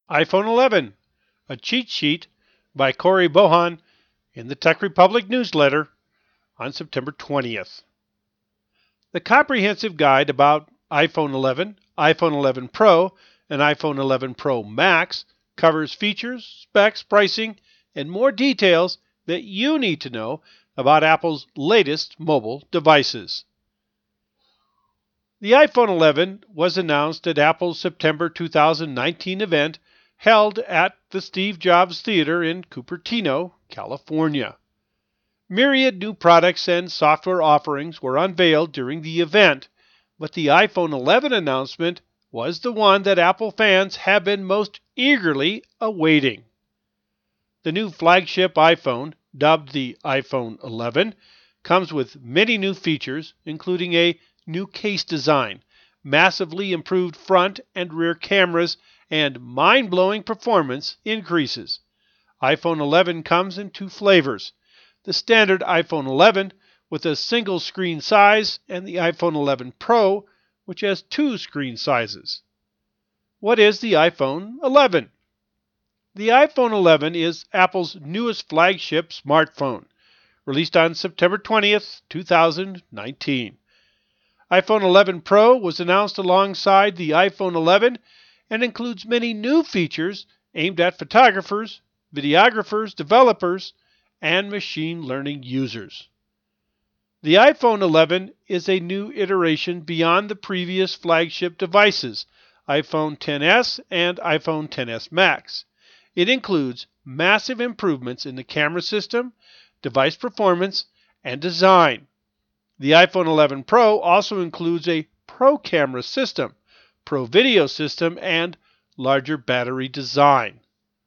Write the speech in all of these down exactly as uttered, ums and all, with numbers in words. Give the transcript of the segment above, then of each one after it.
iPhone eleven, a cheat sheet by Corey Bohan in the Tech Republic newsletter on September twentieth. The comprehensive guide about iPhone eleven, iPhone eleven Pro, and iPhone eleven Pro Max covers features, specs, pricing, and more details that you need to know about Apple's latest mobile devices. The iPhone eleven was announced at Apple's September two thousand nineteen event held at the Steve Jobs Theater in Cupertino, California. Myriad new products and software offerings were unveiled during the event, but the iPhone eleven announcement was the one that Apple fans have been most eagerly awaiting. The new flagship iPhone, dubbed the iPhone eleven, comes with many new features, including a new case design, massively improved front and rear cameras, and mind-blowing performance increases. iPhone eleven comes in two flavors: the standard iPhone eleven with a single screen size and the iPhone eleven Pro, which has two screen sizes. What is the iPhone eleven? The iPhone eleven is Apple's newest flagship smartphone, released on September twentieth, two thousand nineteen. iPhone eleven Pro was announced alongside the iPhone eleven and includes many new features aimed at photographers, videographers, developers, and machine learning users. The iPhone eleven is a new iteration beyond the previous flagship devices, iPhone X S and iPhone X S Max. It includes massive improvements in the camera system, device performance, and design. The iPhone eleven Pro also includes a Pro camera system, Pro video system, and larger battery design.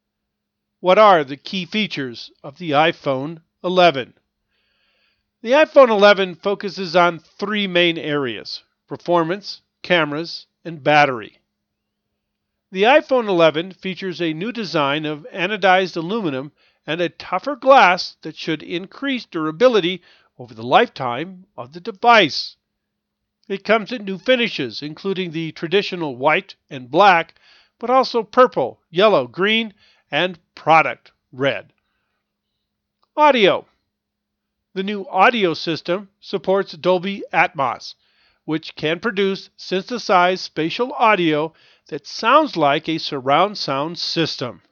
What are the key features of the iPhone eleven? The iPhone eleven focuses on three main areas: performance, cameras, and battery. The iPhone eleven features a new design of anodized aluminum and a tougher glass that should increase durability over the lifetime of the device. It comes in new finishes, including the traditional white and black, but also purple, yellow, green, and product red. Audio. The new audio system supports Dolby Atmos, which can produce synthesized spatial audio that sounds like a surround sound system.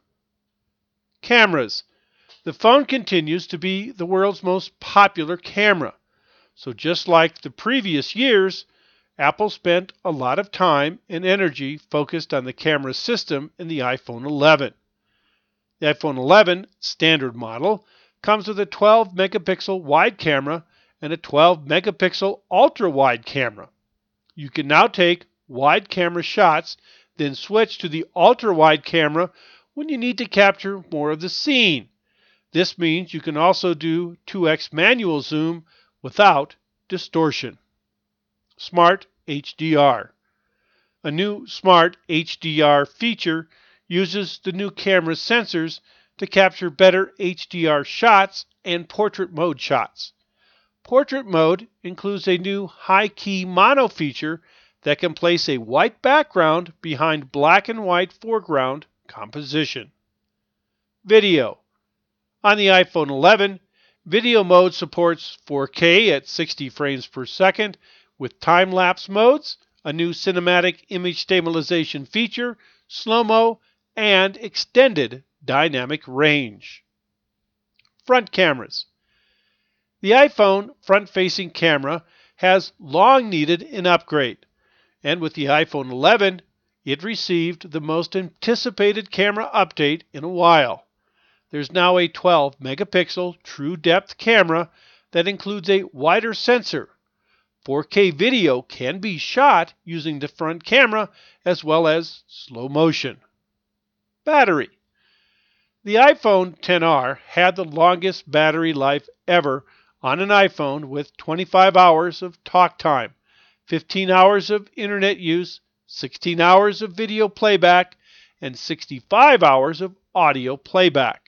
Cameras. The phone continues to be the world's most popular camera. So just like the previous years, Apple spent a lot of time and energy focused on the camera system in the iPhone eleven. The iPhone eleven standard model comes with a twelve megapixel wide camera and a twelve megapixel ultra-wide camera. You can now take wide camera shots, then switch to the ultra-wide camera when you need to capture more of the scene. This means you can also do two X manual zoom without distortion. Smart H D R. A new Smart H D R feature uses the new camera sensors to capture better H D R shots and portrait mode shots. Portrait mode includes a new high-key mono feature that can place a white background behind black and white foreground composition. Video. On the iPhone eleven, video mode supports four K at sixty frames per second with time-lapse modes, a new cinematic image stabilization feature, slow-mo, and extended dynamic range. Front cameras. The iPhone front-facing camera has long needed an upgrade, and with the iPhone eleven, it received the most anticipated camera update in a while. There's now a twelve megapixel true depth camera that includes a wider sensor. four K video can be shot using the front camera as well as slow motion. Battery. The iPhone X R had the longest battery life ever on an iPhone with twenty-five hours of talk time, fifteen hours of internet use, sixteen hours of video playback, and sixty-five hours of audio playback.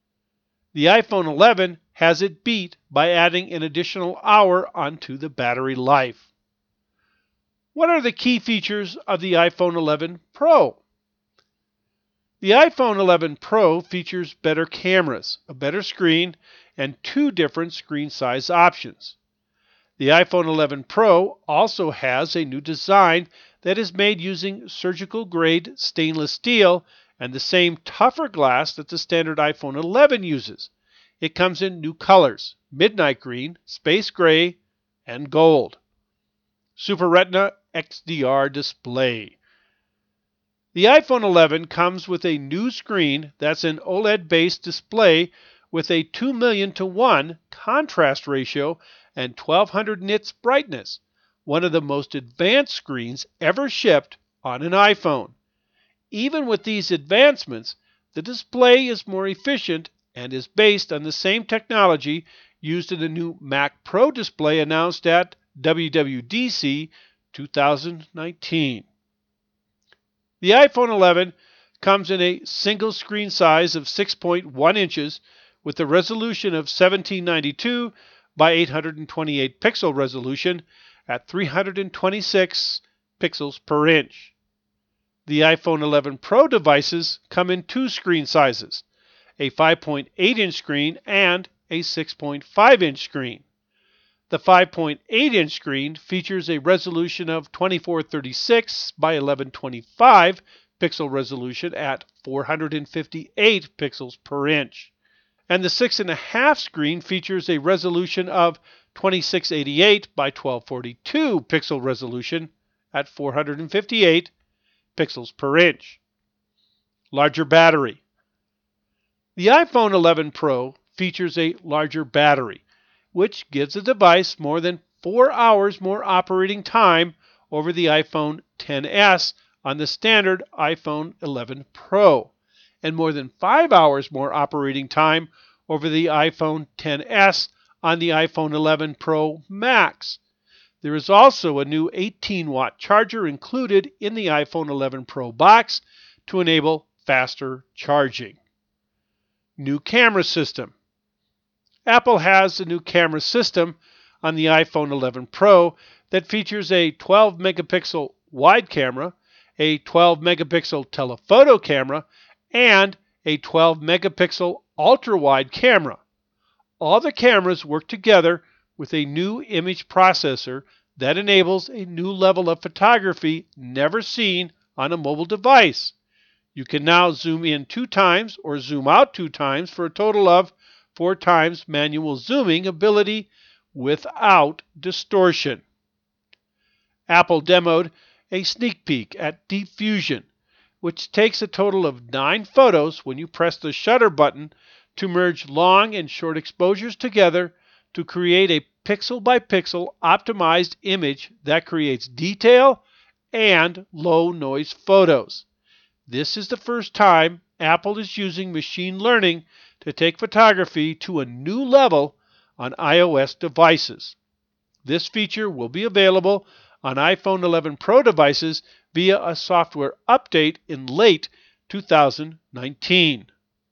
The iPhone eleven has it beat by adding an additional hour onto the battery life. What are the key features of the iPhone eleven Pro? The iPhone eleven Pro features better cameras, a better screen, and two different screen size options. The iPhone eleven Pro also has a new design that is made using surgical-grade stainless steel and the same tougher glass that the standard iPhone eleven uses. It comes in new colors: midnight green, space gray, and gold. Super Retina X D R display. The iPhone eleven comes with a new screen that's an OLED-based display with a two million to one contrast ratio and twelve hundred nits brightness, one of the most advanced screens ever shipped on an iPhone. Even with these advancements, the display is more efficient and is based on the same technology used in the new Mac Pro display announced at W W D C two thousand nineteen. The iPhone eleven comes in a single screen size of six point one inches with a resolution of seventeen ninety-two by eight hundred twenty-eight pixel resolution at three hundred twenty-six pixels per inch. The iPhone eleven Pro devices come in two screen sizes, a five point eight inch screen and a six point five inch screen. The five point eight inch screen features a resolution of twenty-four thirty-six by eleven twenty-five pixel resolution at four hundred fifty-eight pixels per inch. And the six point five screen features a resolution of twenty-six eighty-eight by twelve forty-two pixel resolution at four hundred fifty-eight pixels per inch. Larger battery. The iPhone eleven Pro features a larger battery, which gives the device more than four hours more operating time over the iPhone X S on the standard iPhone eleven Pro, and more than five hours more operating time over the iPhone X S on the iPhone eleven Pro Max. There is also a new eighteen watt charger included in the iPhone eleven Pro box to enable faster charging. New camera system. Apple has a new camera system on the iPhone eleven Pro that features a twelve megapixel wide camera, a twelve megapixel telephoto camera, and a twelve megapixel ultra-wide camera. All the cameras work together with a new image processor that enables a new level of photography never seen on a mobile device. You can now zoom in two times or zoom out two times for a total of four times manual zooming ability without distortion. Apple demoed a sneak peek at Deep Fusion, which takes a total of nine photos when you press the shutter button to merge long and short exposures together to create a pixel-by-pixel optimized image that creates detail and low-noise photos. This is the first time Apple is using machine learning to take photography to a new level on iOS devices. This feature will be available on iPhone eleven Pro devices via a software update in late two thousand nineteen.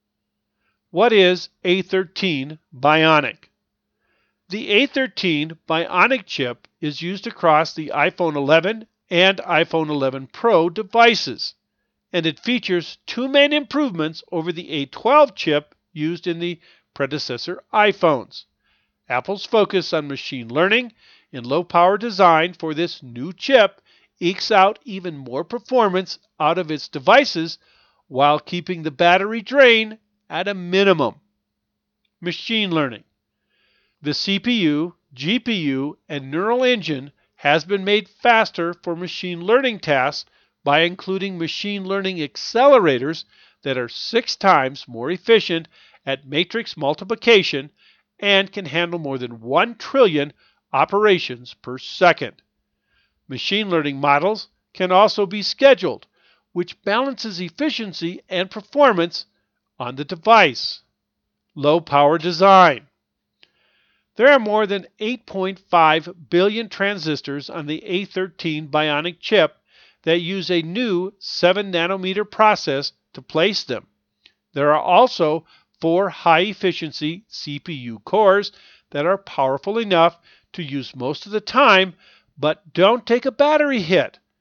What is A thirteen Bionic? The A thirteen Bionic chip is used across the iPhone eleven and iPhone eleven Pro devices, and it features two main improvements over the A twelve chip used in the predecessor iPhones. Apple's focus on machine learning in low-power design for this new chip ekes out even more performance out of its devices while keeping the battery drain at a minimum. Machine learning. The C P U, G P U, and neural engine has been made faster for machine learning tasks by including machine learning accelerators that are six times more efficient at matrix multiplication and can handle more than one trillion operations per second. Machine learning models can also be scheduled, which balances efficiency and performance on the device. Low power design. There are more than eight point five billion transistors on the A thirteen Bionic chip that use a new seven nanometer process to place them. There are also four high-efficiency C P U cores that are powerful enough to use most of the time, but don't take a battery hit.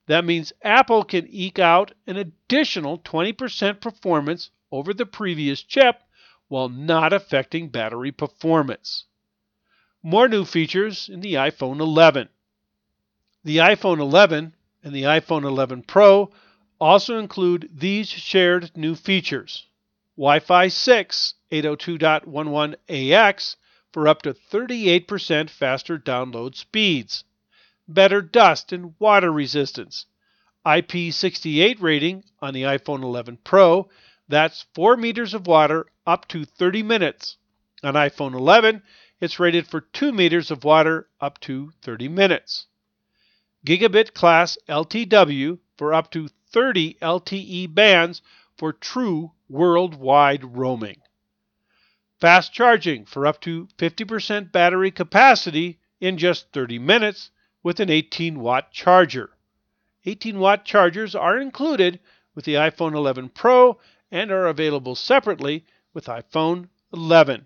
That means Apple can eke out an additional twenty percent performance over the previous chip while not affecting battery performance. More new features in the iPhone eleven. The iPhone eleven and the iPhone eleven Pro also include these shared new features. Wi-Fi six eight oh two dot eleven A X for up to thirty-eight percent faster download speeds. Better dust and water resistance. I P six eight rating on the iPhone eleven Pro. That's four meters of water up to thirty minutes. On iPhone eleven, it's rated for two meters of water up to thirty minutes. Gigabit class L T W for up to thirty L T E bands for true worldwide roaming. Fast charging for up to fifty percent battery capacity in just thirty minutes with an eighteen watt charger. eighteen watt chargers are included with the iPhone eleven Pro and are available separately with iPhone eleven.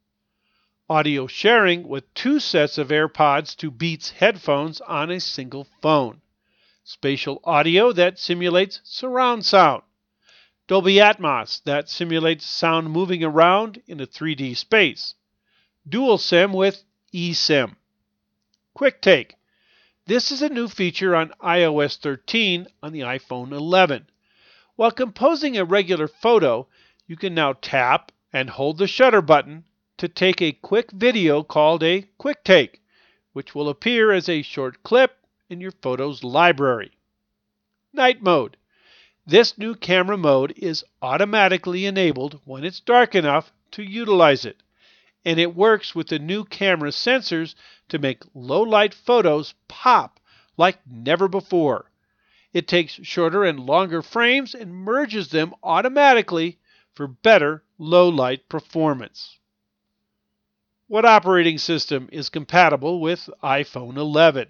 Audio sharing with two sets of AirPods to Beats headphones on a single phone. Spatial audio that simulates surround sound. Dolby Atmos that simulates sound moving around in a three D space. Dual SIM with eSIM. QuickTake. This is a new feature on i O S thirteen on the iPhone eleven. While composing a regular photo, you can now tap and hold the shutter button to take a quick video called a QuickTake, which will appear as a short clip in your photos library. Night mode. This new camera mode is automatically enabled when it's dark enough to utilize it, and it works with the new camera sensors to make low-light photos pop like never before. It takes shorter and longer frames and merges them automatically for better low-light performance. What operating system is compatible with iPhone eleven?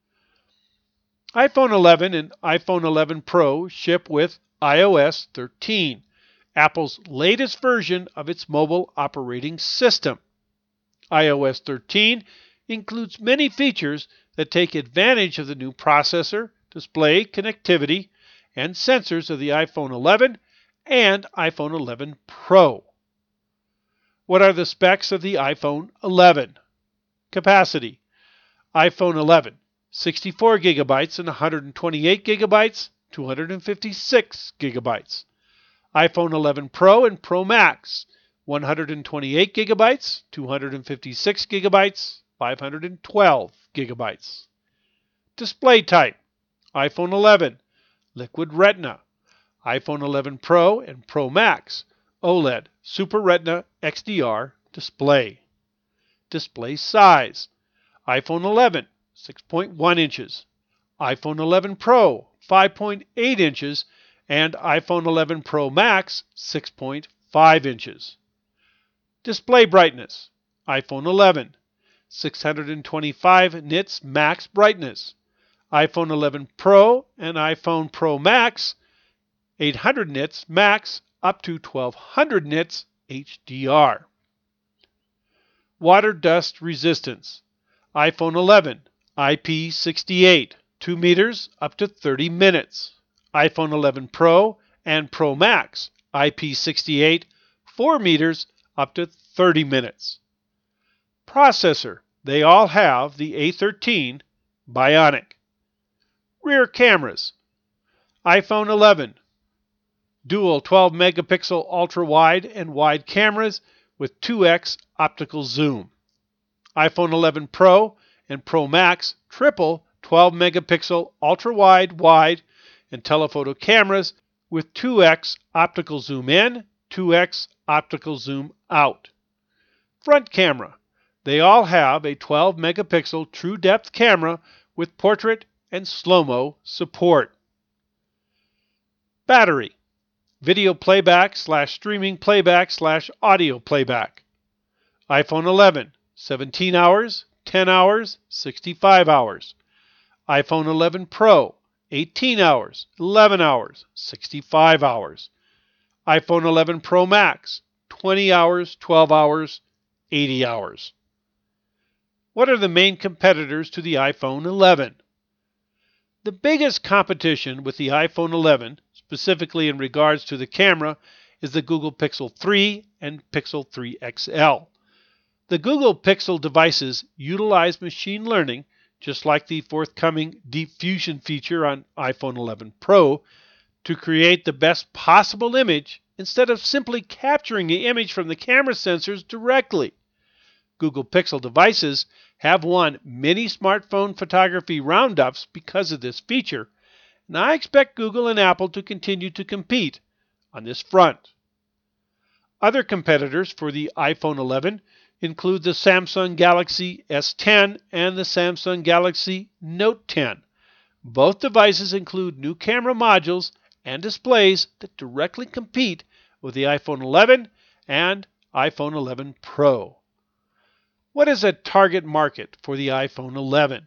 iPhone eleven and iPhone eleven Pro ship with i O S thirteen, Apple's latest version of its mobile operating system. i O S thirteen includes many features that take advantage of the new processor, display, connectivity, and sensors of the iPhone eleven and iPhone eleven Pro. What are the specs of the iPhone eleven? Capacity. iPhone eleven, sixty-four gigabytes and one hundred twenty-eight gigabytes, two hundred fifty-six gigabytes. iPhone eleven Pro and Pro Max, one hundred twenty-eight gigabytes, two hundred fifty-six gigabytes, five hundred twelve gigabytes. Display type. iPhone eleven, Liquid Retina. iPhone eleven Pro and Pro Max, OLED Super Retina X D R display. Display size. iPhone eleven, six point one inches. iPhone eleven Pro, five point eight inches. And iPhone eleven Pro Max, six point five inches. Display brightness. iPhone eleven, six hundred twenty-five nits max brightness. iPhone eleven Pro and iPhone Pro Max, eight hundred nits max up to twelve hundred nits H D R. Water dust resistance. iPhone eleven, I P six eight, two meters up to thirty minutes. iPhone eleven Pro and Pro Max, I P six eight, four meters up to thirty minutes. Processor. They all have the A thirteen Bionic. Rear cameras. iPhone eleven, dual twelve megapixel ultra-wide and wide cameras with two X optical zoom. iPhone eleven Pro and Pro Max, triple twelve megapixel ultra-wide, wide, and telephoto cameras with two X optical zoom in, two X optical zoom out. Front camera. They all have a twelve megapixel true depth camera with portrait and slow-mo support. Battery. Video playback slash streaming playback slash audio playback. iPhone eleven, seventeen hours, ten hours, sixty-five hours. iPhone eleven Pro, eighteen hours, eleven hours, sixty-five hours. iPhone eleven Pro Max, twenty hours, twelve hours, eighty hours. What are the main competitors to the iPhone eleven? The biggest competition with the iPhone eleven, specifically in regards to the camera, is the Google Pixel three and Pixel three X L. The Google Pixel devices utilize machine learning, just like the forthcoming Deep Fusion feature on iPhone eleven Pro, to create the best possible image instead of simply capturing the image from the camera sensors directly. Google Pixel devices have won many smartphone photography roundups because of this feature, and I expect Google and Apple to continue to compete on this front. Other competitors for the iPhone eleven include the Samsung Galaxy S ten and the Samsung Galaxy Note ten. Both devices include new camera modules and displays that directly compete with the iPhone eleven and iPhone eleven Pro. What is a target market for the iPhone eleven?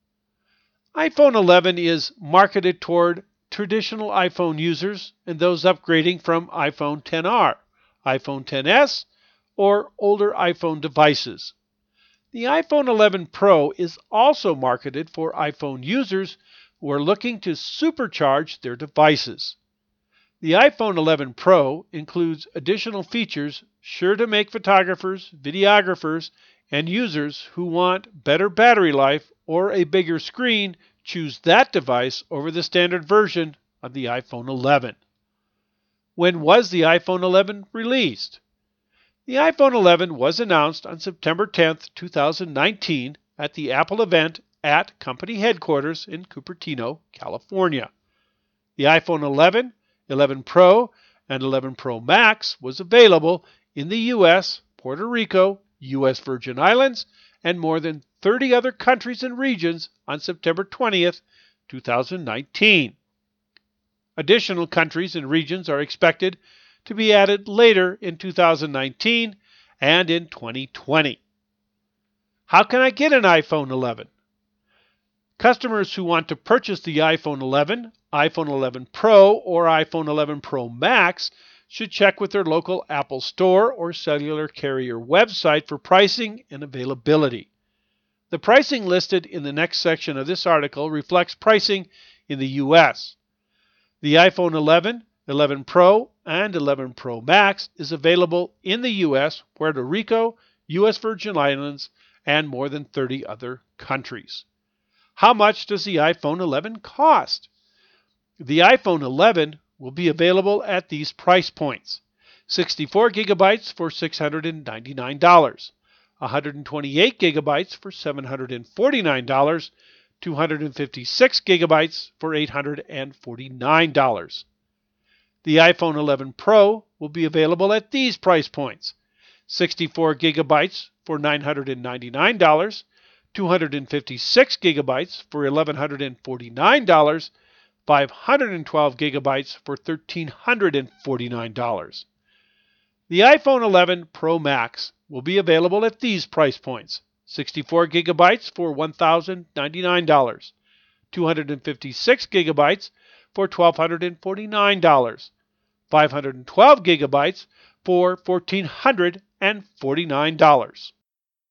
iPhone eleven is marketed toward traditional iPhone users and those upgrading from iPhone X R, iPhone X S, or older iPhone devices. The iPhone eleven Pro is also marketed for iPhone users who are looking to supercharge their devices. The iPhone eleven Pro includes additional features sure to make photographers, videographers, and users who want better battery life or a bigger screen choose that device over the standard version of the iPhone eleven. When was the iPhone eleven released? The iPhone eleven was announced on September tenth, two thousand nineteen at the Apple event at company headquarters in Cupertino, California. The iPhone eleven, eleven Pro, and eleven Pro Max was available in the U S, Puerto Rico, U S Virgin Islands, and more than thirty other countries and regions on September twentieth, two thousand nineteen. Additional countries and regions are expected to be added later in two thousand nineteen and in twenty twenty. How can I get an iPhone eleven? Customers who want to purchase the iPhone eleven, iPhone eleven Pro, or iPhone eleven Pro Max should check with their local Apple Store or cellular carrier website for pricing and availability. The pricing listed in the next section of this article reflects pricing in the U S. The iPhone eleven, eleven Pro, and eleven Pro Max is available in the U S, Puerto Rico, U S Virgin Islands, and more than thirty other countries. How much does the iPhone eleven cost? The iPhone eleven will be available at these price points: sixty-four gigabytes for six hundred ninety-nine dollars, one hundred twenty-eight gigabytes for seven hundred forty-nine dollars, two hundred fifty-six gigabytes for eight hundred forty-nine dollars. The iPhone eleven Pro will be available at these price points: sixty-four gigabytes for nine hundred ninety-nine dollars, two hundred fifty-six gigabytes for one thousand one hundred forty-nine dollars, five hundred twelve gigabytes for one thousand three hundred forty-nine dollars. The iPhone eleven Pro Max will be available at these price points: sixty-four gigabytes for one thousand ninety-nine dollars, two hundred fifty-six gigabytes for one thousand two hundred forty-nine dollars, five hundred twelve gigabytes for one thousand four hundred forty-nine dollars.